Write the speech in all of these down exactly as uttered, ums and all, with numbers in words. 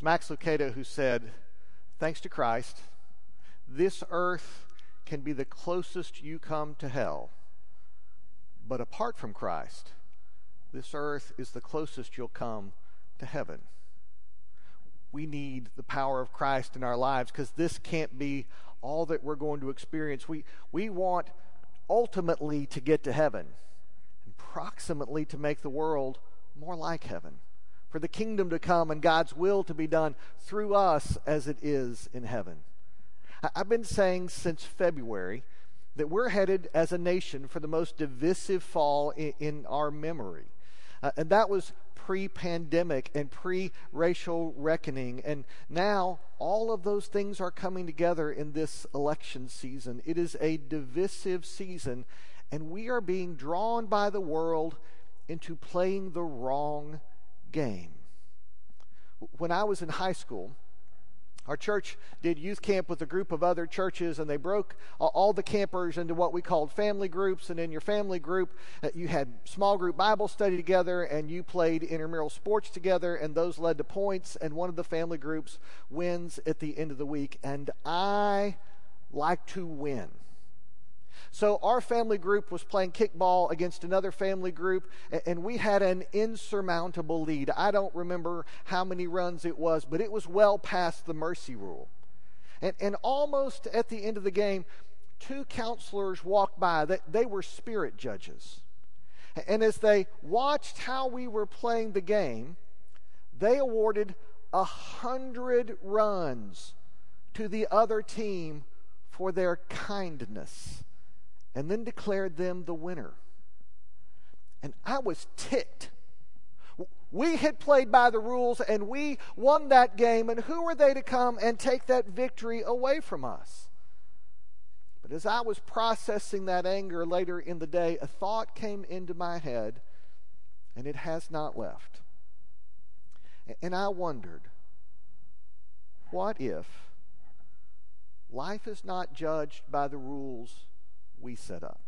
was Max Lucado who said, thanks to Christ, this earth can be the closest you come to hell. But apart from Christ, this earth is the closest you'll come to heaven. We need the power of Christ in our lives because this can't be all that we're going to experience. We, we want ultimately to get to heaven and proximately to make the world more like heaven, for the kingdom to come and God's will to be done through us as it is in heaven. I've been saying since February that we're headed as a nation for the most divisive fall in, in our memory. Uh, and that was pre-pandemic and pre-racial reckoning. And now all of those things are coming together in this election season. It is a divisive season, and we are being drawn by the world into playing the wrong game. When I was in high school, our church did youth camp with a group of other churches, and they broke all the campers into what we called family groups. And in your family group, you had small group Bible study together, and you played intramural sports together, and those led to points, and one of the family groups wins at the end of the week. And I like to win. So our family group was playing kickball against another family group, and we had an insurmountable lead. I don't remember how many runs it was, but it was well past the mercy rule. And, and almost at the end of the game, two counselors walked by. They, they were spirit judges. And as they watched how we were playing the game, they awarded a hundred runs to the other team for their kindness, and then declared them the winner. And I was ticked. We had played by the rules, and we won that game, and who were they to come and take that victory away from us? But as I was processing that anger later in the day, a thought came into my head, and it has not left. And I wondered, what if life is not judged by the rules we set up?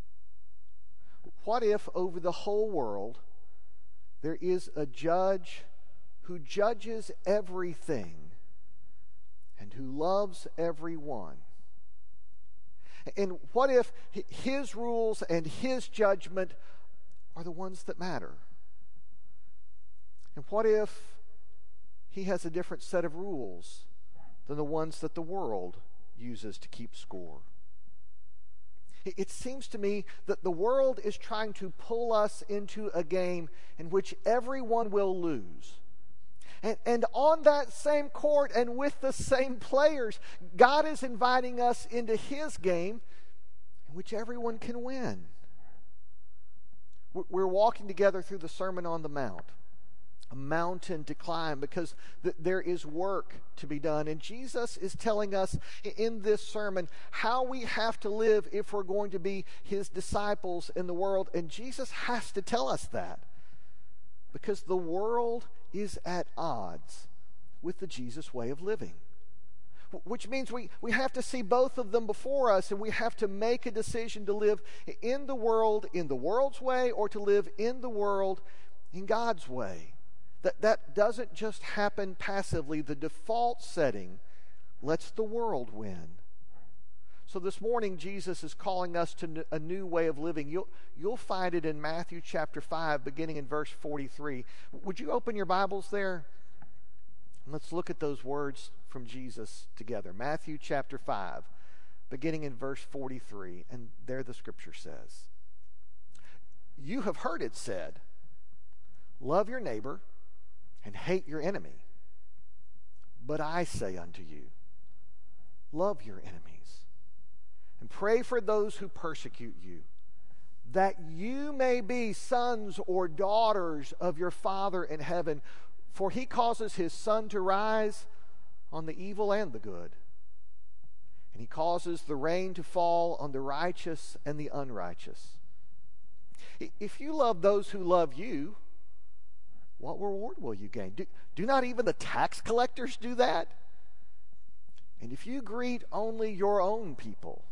What if over the whole world there is a judge who judges everything and who loves everyone? And what if his rules and his judgment are the ones that matter? And what if he has a different set of rules than the ones that the world uses to keep score? It seems to me that the world is trying to pull us into a game in which everyone will lose. And, and on that same court and with the same players, God is inviting us into his game in which everyone can win. We're walking together through the Sermon on the Mount, a mountain to climb, because th- there is work to be done. And Jesus is telling us in this sermon how we have to live if we're going to be his disciples in the world. And Jesus has to tell us that, because the world is at odds with the Jesus way of living. Which means we, we have to see both of them before us, and we have to make a decision to live in the world in the world's way, or to live in the world in God's way. That, that doesn't just happen passively. The default setting lets the world win. So this morning, Jesus is calling us to a new way of living. You'll, you'll find it in Matthew chapter five, beginning in verse forty-three. Would you open your Bibles there? Let's look at those words from Jesus together. Matthew chapter five, beginning in verse forty-three. And there the scripture says, "You have heard it said, 'Love your neighbor and hate your enemy.' But I say unto you, love your enemies, and pray for those who persecute you, that you may be sons or daughters of your Father in heaven. For he causes his sun to rise on the evil and the good, and he causes the rain to fall on the righteous and the unrighteous. If you love those who love you, what reward will you gain? Do, do not even the tax collectors do that? And if you greet only your own people,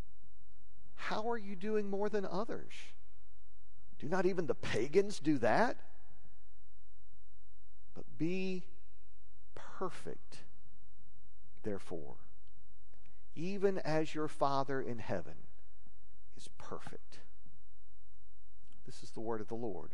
how are you doing more than others? Do not even the pagans do that? But be perfect, therefore, even as your Father in heaven is perfect. This is the word of the Lord.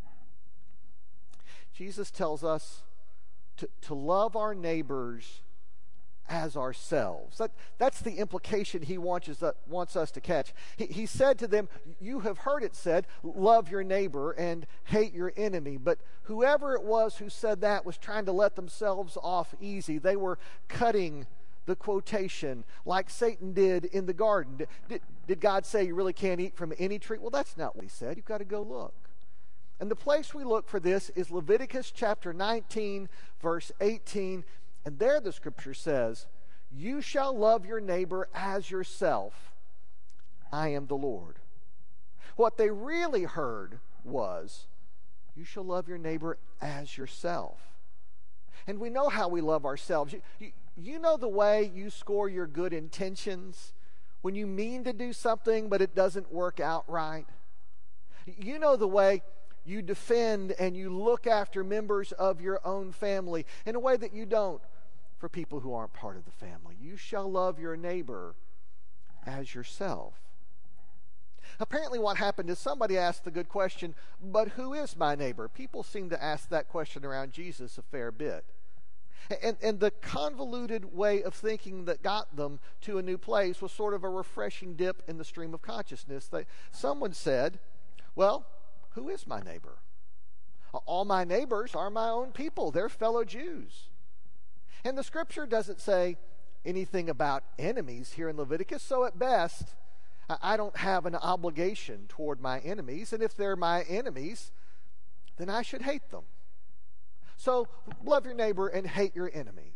Jesus tells us to, to love our neighbors as ourselves. That, that's the implication he wants us, wants us to catch. He, he said to them, you have heard it said, love your neighbor and hate your enemy. But whoever it was who said that was trying to let themselves off easy. They were cutting the quotation like Satan did in the garden. Did, did God say you really can't eat from any tree? Well, that's not what he said. You've got to go look. And the place we look for this is Leviticus chapter nineteen, verse eighteen. And there the scripture says, you shall love your neighbor as yourself. I am the Lord. What they really heard was, you shall love your neighbor as yourself. And we know how we love ourselves. You, you, you know the way you score your good intentions when you mean to do something but it doesn't work out right. You know the way you defend and you look after members of your own family in a way that you don't for people who aren't part of the family. You shall love your neighbor as yourself. Apparently what happened is somebody asked the good question, but who is my neighbor? People seem to ask that question around Jesus a fair bit. And, and the convoluted way of thinking that got them to a new place was sort of a refreshing dip in the stream of consciousness. They, someone said, well, who is my neighbor? All my neighbors are my own people. They're fellow Jews. And the scripture doesn't say anything about enemies here in Leviticus, so at best, I don't have an obligation toward my enemies, and if they're my enemies, then I should hate them. So love your neighbor and hate your enemy.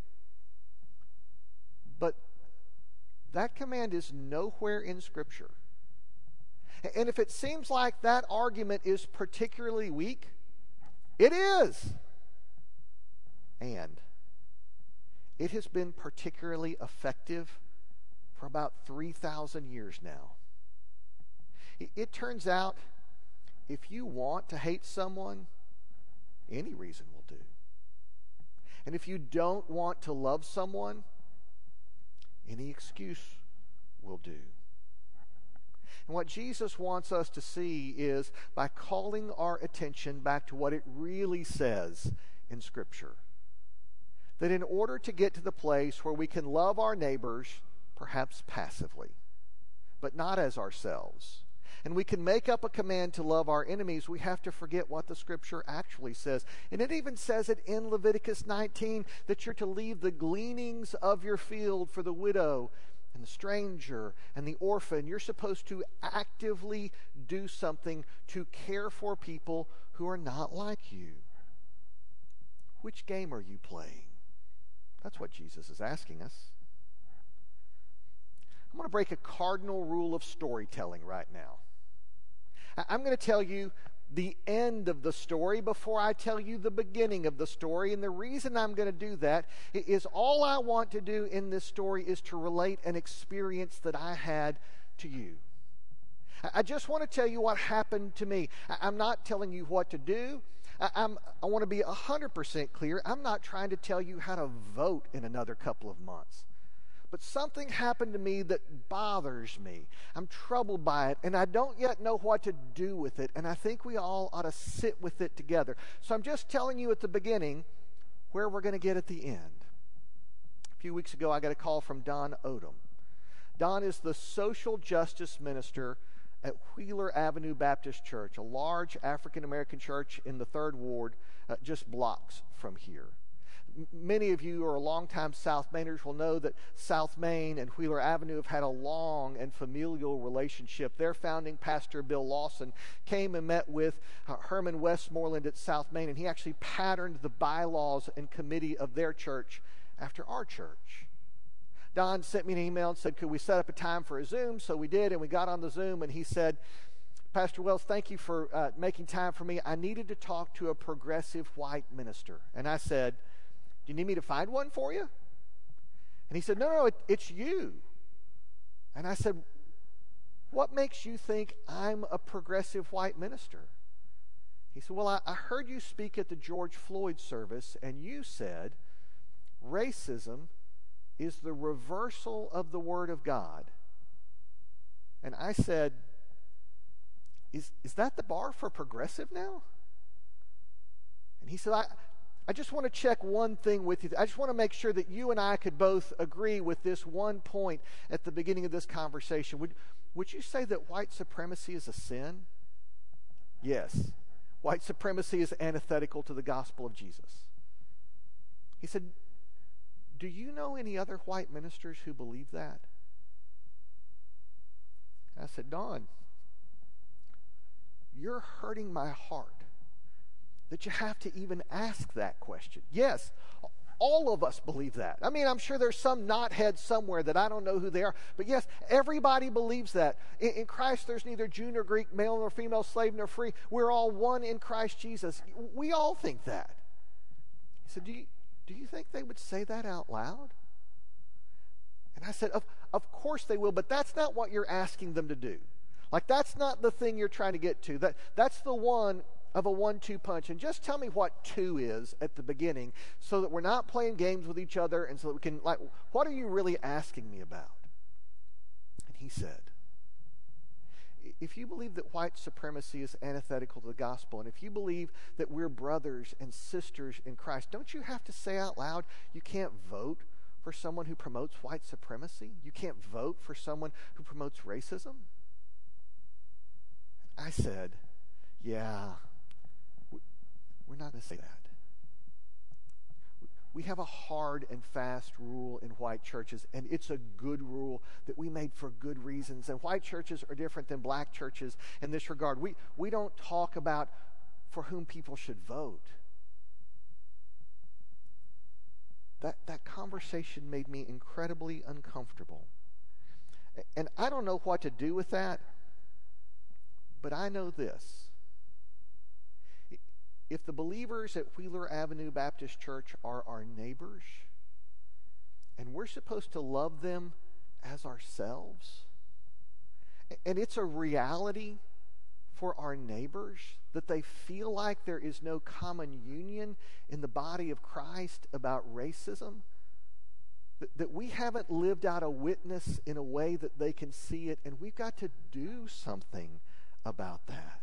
But that command is nowhere in Scripture. And if it seems like that argument is particularly weak, it is. And it has been particularly effective for about three thousand years now. It, it turns out if you want to hate someone, any reason will do. And if you don't want to love someone, any excuse will do. And what Jesus wants us to see is by calling our attention back to what it really says in Scripture, that in order to get to the place where we can love our neighbors, perhaps passively, but not as ourselves, and we can make up a command to love our enemies, we have to forget what the Scripture actually says. And it even says it in Leviticus nineteen, that you're to leave the gleanings of your field for the widow and the stranger and the orphan. You're supposed to actively do something to care for people who are not like you. Which game are you playing? That's what Jesus is asking us. I'm going to break a cardinal rule of storytelling right now. I'm going to tell you the end of the story before I tell you the beginning of the story. And the reason I'm going to do that is all I want to do in this story is to relate an experience that I had to you. I just want to tell you what happened to me. I'm not telling you what to do. I'm, I want to be one hundred percent clear. I'm not trying to tell you how to vote in another couple of months. But something happened to me that bothers me. I'm troubled by it, and I don't yet know what to do with it. And I think we all ought to sit with it together. So I'm just telling you at the beginning where we're going to get at the end. A few weeks ago, I got a call from Don Odom. Don is the social justice minister at Wheeler Avenue Baptist Church, a large African-American church in the third Ward, uh, just blocks from here. Many of you who are longtime South Mainers will know that South Main and Wheeler Avenue have had a long and familial relationship. Their founding pastor, Bill Lawson, came and met with uh, Herman Westmoreland at South Main, and he actually patterned the bylaws and committee of their church after our church. Don sent me an email and said, could we set up a time for a Zoom? So we did, and we got on the Zoom, and he said, Pastor Wells, thank you for uh, making time for me. I needed to talk to a progressive white minister. And I said, do you need me to find one for you? And he said, no, no, it, it's you. And I said, what makes you think I'm a progressive white minister? He said, well, I, I heard you speak at the George Floyd service, and you said, racism is the reversal of the Word of God. And I said, is, is that the bar for progressive now? And he said, I, I just want to check one thing with you. I just want to make sure that you and I could both agree with this one point at the beginning of this conversation. Would, would you say that white supremacy is a sin? Yes. White supremacy is antithetical to the gospel of Jesus. He said, do you know any other white ministers who believe that? I said, Don, you're hurting my heart that you have to even ask that question. Yes, all of us believe that. I mean, I'm sure there's some knothead somewhere that I don't know who they are. But yes, everybody believes that. In, in Christ, there's neither Jew nor Greek, male nor female, slave nor free. We're all one in Christ Jesus. We all think that. He said, do you, do you think they would say that out loud? And I said, of, of course they will, but that's not what you're asking them to do. Like, that's not the thing you're trying to get to. That, that's the one of a one two punch. And just tell me what two is at the beginning so that we're not playing games with each other and so that we can, like, what are you really asking me about? And he said, if you believe that white supremacy is antithetical to the gospel, and if you believe that we're brothers and sisters in Christ, don't you have to say out loud, you can't vote for someone who promotes white supremacy? You can't vote for someone who promotes racism? I said, yeah, we're not going to say that. We have a hard and fast rule in white churches, and it's a good rule that we made for good reasons. And white churches are different than black churches in this regard. We, we don't talk about for whom people should vote. That, that conversation made me incredibly uncomfortable. And I don't know what to do with that, but I know this. If the believers at Wheeler Avenue Baptist Church are our neighbors, and we're supposed to love them as ourselves, and it's a reality for our neighbors that they feel like there is no common union in the body of Christ about racism, that, that we haven't lived out a witness in a way that they can see it, and we've got to do something about that.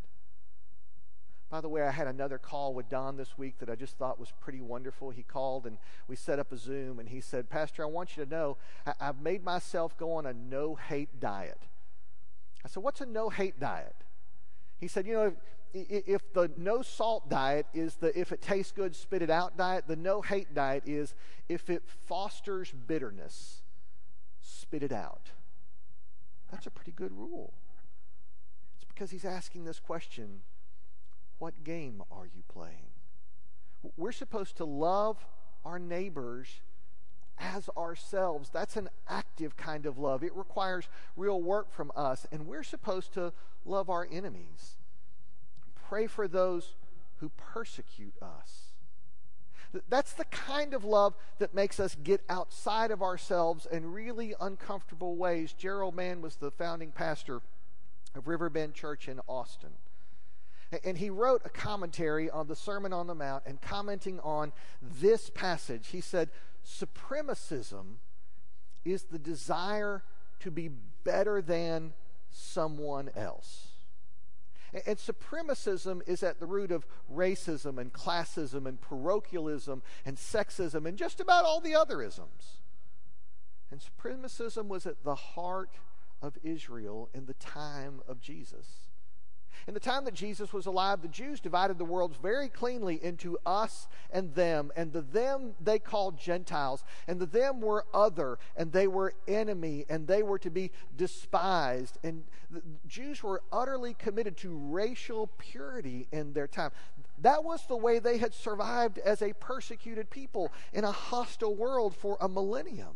By the way, I had another call with Don this week that I just thought was pretty wonderful. He called and we set up a Zoom, and he said, Pastor, I want you to know I- I've made myself go on a no-hate diet. I said, what's a no-hate diet? He said, you know, if, if the no-salt diet is the if it tastes good, spit it out diet, the no-hate diet is if it fosters bitterness, spit it out. That's a pretty good rule. It's because he's asking this question, what game are you playing? We're supposed to love our neighbors as ourselves. That's an active kind of love. It requires real work from us. And we're supposed to love our enemies. Pray for those who persecute us. That's the kind of love that makes us get outside of ourselves in really uncomfortable ways. Gerald Mann was the founding pastor of Riverbend Church in Austin. And he wrote a commentary on the Sermon on the Mount, and commenting on this passage, he said, supremacism is the desire to be better than someone else. And supremacism is at the root of racism and classism and parochialism and sexism and just about all the other isms. And supremacism was at the heart of Israel in the time of Jesus. In the time that Jesus was alive, the Jews divided the world very cleanly into us and them. And the them they called Gentiles. And the them were other, and they were enemy, and they were to be despised. And the Jews were utterly committed to racial purity in their time. That was the way they had survived as a persecuted people in a hostile world for a millennium.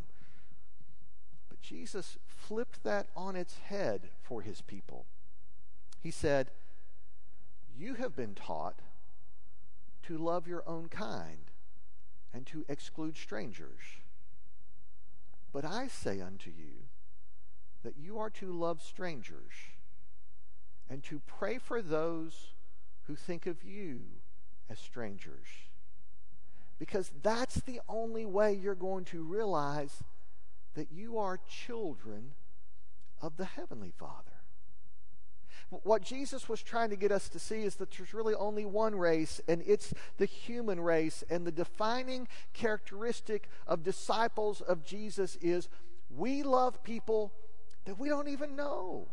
But Jesus flipped that on its head for his people. He said, you have been taught to love your own kind and to exclude strangers. But I say unto you that you are to love strangers and to pray for those who think of you as strangers, Because that's the only way you're going to realize that you are children of the Heavenly Father. What Jesus was trying to get us to see is that there's really only one race, and it's the human race. And the defining characteristic of disciples of Jesus is we love people that we don't even know.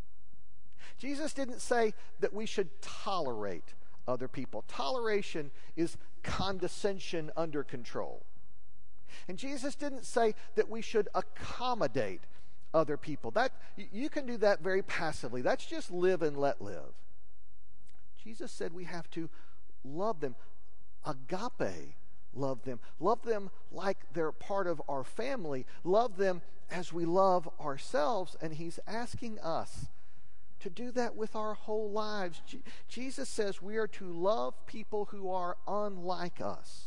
Jesus didn't say that we should tolerate other people. Toleration is condescension under control. And Jesus didn't say that we should accommodate other people. That you can do that very passively. That's just live and let live. Jesus said we have to love them. Agape, love them. Love them like they're part of our family. Love them as we love ourselves. And he's asking us to do that with our whole lives. Je- Jesus says we are to love people who are unlike us,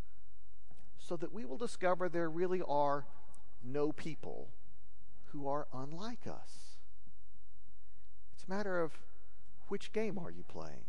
so that we will discover there really are no people who are unlike us. It's a matter of which game are you playing.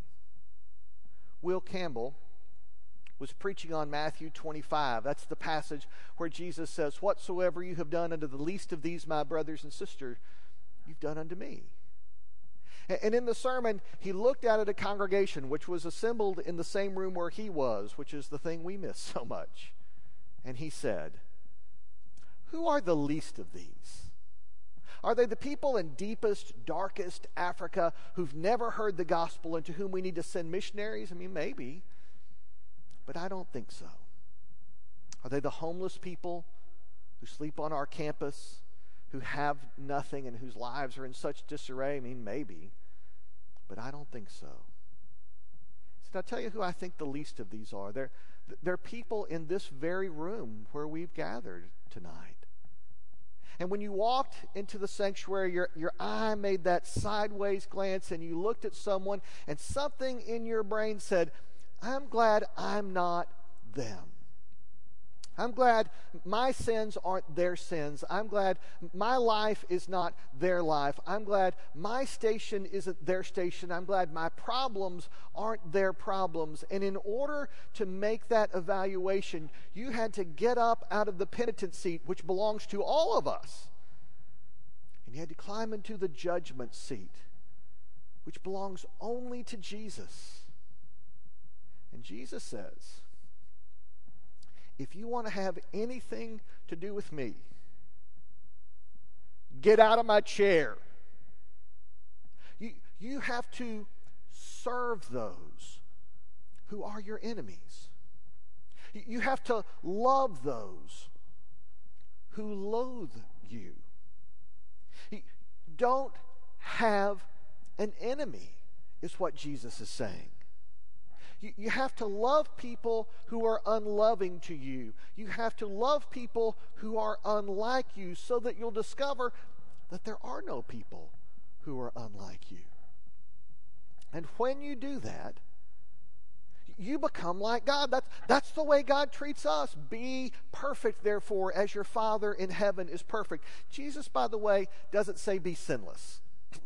Will Campbell was preaching on Matthew twenty-five. That's the passage where Jesus says, "Whatsoever you have done unto the least of these my brothers and sisters, you've done unto me." And in the sermon, he looked out at a congregation which was assembled in the same room where he was, which is the thing we miss so much. And he said, "Who are the least of these? Are they the people in deepest, darkest Africa who've never heard the gospel and to whom we need to send missionaries? I mean, maybe, but I don't think so. Are they the homeless people who sleep on our campus, who have nothing and whose lives are in such disarray? I mean, maybe, but I don't think so." So I'll tell you who I think the least of these are. They're, they're people in this very room where we've gathered tonight. And when you walked into the sanctuary, your, your eye made that sideways glance and you looked at someone and something in your brain said, "I'm glad I'm not them. I'm glad my sins aren't their sins. I'm glad my life is not their life. I'm glad my station isn't their station. I'm glad my problems aren't their problems." And in order to make that evaluation, you had to get up out of the penitent seat, which belongs to all of us. And you had to climb into the judgment seat, which belongs only to Jesus. And Jesus says, if you want to have anything to do with me, get out of my chair. You, you have to serve those who are your enemies. You have to love those who loathe you. You don't have an enemy, is what Jesus is saying. You, you have to love people who are unloving to you. You have to love people who are unlike you, so that you'll discover that there are no people who are unlike you. And when you do that, you become like God. That's, that's the way God treats us. Be perfect, therefore, as your Father in heaven is perfect. Jesus, by the way, doesn't say be sinless.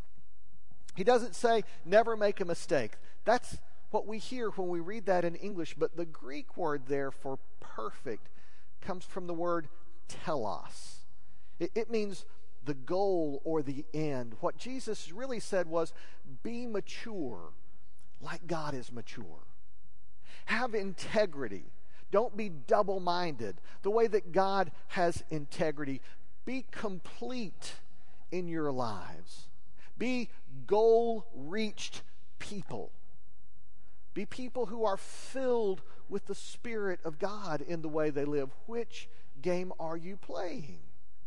He doesn't say never make a mistake. That's what we hear when we read that in English, but the Greek word there for perfect comes from the word telos. It, it means the goal or the end. What Jesus really said was, be mature like God is mature. Have integrity. Don't be double-minded the way that God has integrity. Be complete in your lives. Be goal-reached people. Be people who are filled with the Spirit of God in the way they live. Which game are you playing?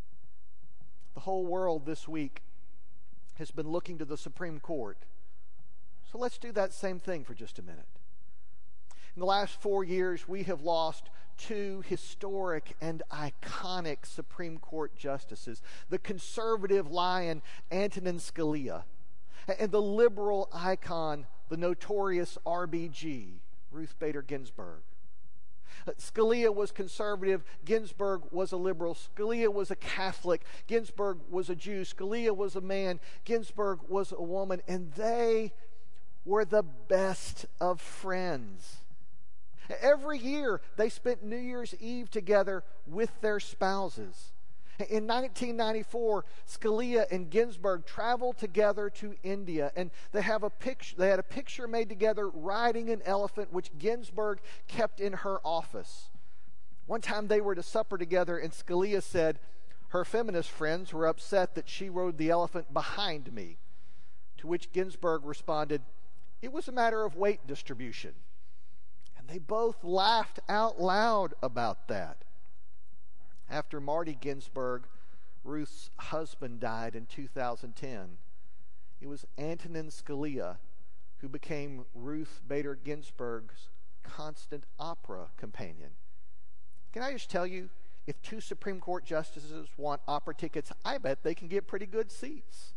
The whole world this week has been looking to the Supreme Court. So let's do that same thing for just a minute. In the last four years, we have lost two historic and iconic Supreme Court justices. The conservative lion, Antonin Scalia, and the liberal icon, the notorious R B G, Ruth Bader Ginsburg. Scalia was conservative, Ginsburg was a liberal. Scalia was a Catholic, Ginsburg was a Jew. Scalia was a man, Ginsburg was a woman, and they were the best of friends. Every year, they spent New Year's Eve together with their spouses. In nineteen ninety-four, Scalia and Ginsburg traveled together to India, and they have a picture. They had a picture made together riding an elephant, which Ginsburg kept in her office. One time they were to supper together, and Scalia said her feminist friends were upset that she rode the elephant behind me, to which Ginsburg responded, "It was a matter of weight distribution." And they both laughed out loud about that. After Marty Ginsburg, Ruth's husband, died in two thousand ten, it was Antonin Scalia who became Ruth Bader Ginsburg's constant opera companion. Can I just tell you, if two Supreme Court justices want opera tickets, I bet they can get pretty good seats.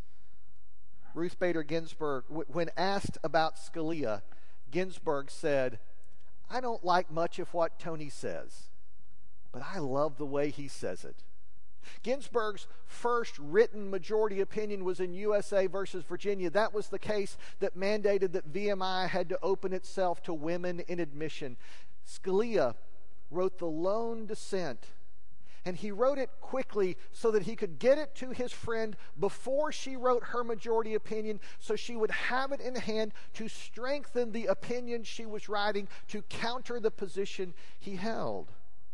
Ruth Bader Ginsburg, w- when asked about Scalia, Ginsburg said, "I don't like much of what Tony says, but I love the way he says it." Ginsburg's first written majority opinion was in U S A versus Virginia. That was the case that mandated that V M I had to open itself to women in admission. Scalia wrote the lone dissent, and he wrote it quickly so that he could get it to his friend before she wrote her majority opinion, so she would have it in hand to strengthen the opinion she was writing to counter the position he held.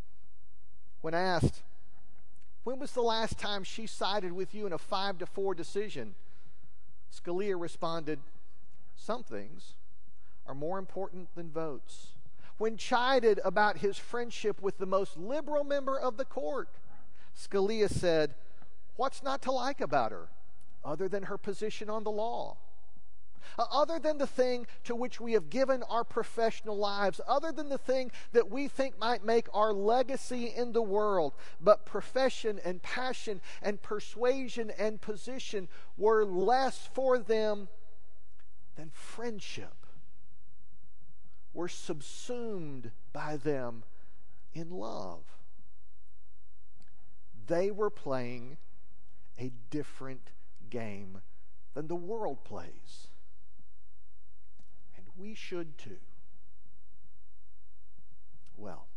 When asked, when was the last time she sided with you in a five to four decision, Scalia responded, "Some things are more important than votes." When chided about his friendship with the most liberal member of the court, Scalia said, "What's not to like about her, other than her position on the law? Other than the thing to which we have given our professional lives, other than the thing that we think might make our legacy in the world, but profession and passion and persuasion and position were less for them than friendship. We're subsumed by them in love." They were playing a different game than the world plays. And we should too. Well,